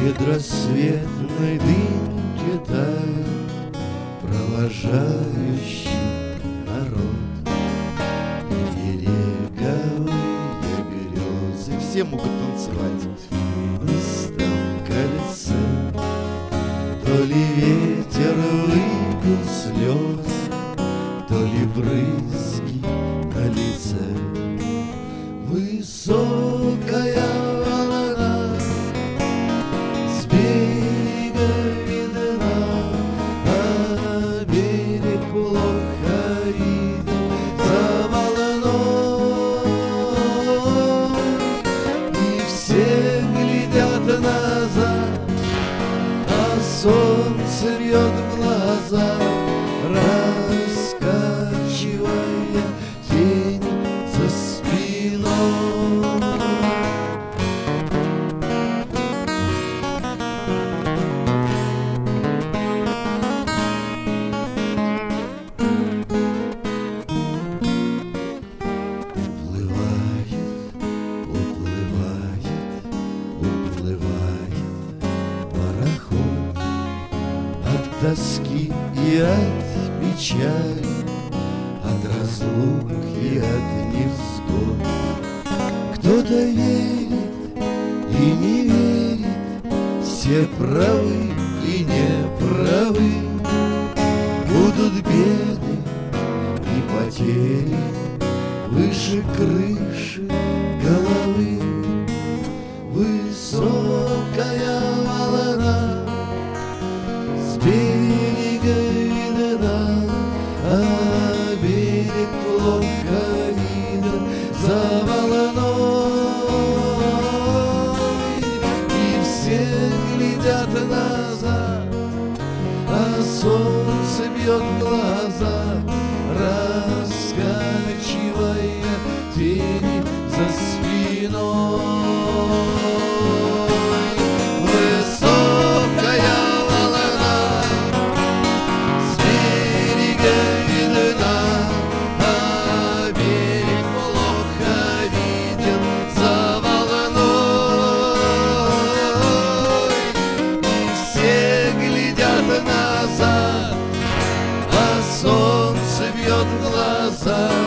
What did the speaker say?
предрассветной дымке тает провожающий народ. И береговые грезы все могут танцевать в тенистом колесе. То ли ветер выпил слезы, то ли брызги на лице. Высокая волна с берега видна, а берег плохо виден за волной. И все глядят назад, а солнце бьет в глаза, раскачивая тень за спиной. Уплывает пароход от тоски и от печали, от разлук и от невзгод. Кто-то верит и не верит, все правы и неправы. Будут беды и потери выше крыши головы. Высокая волна с берега видна, а берег плохо виден за волной. И все глядят назад, а солнце бьет в глаза, раскачивая тени за спиной. Высокая волна с берега видна, а берег плохо виден за волной. И все глядят назад, а солнце бьет в глаза,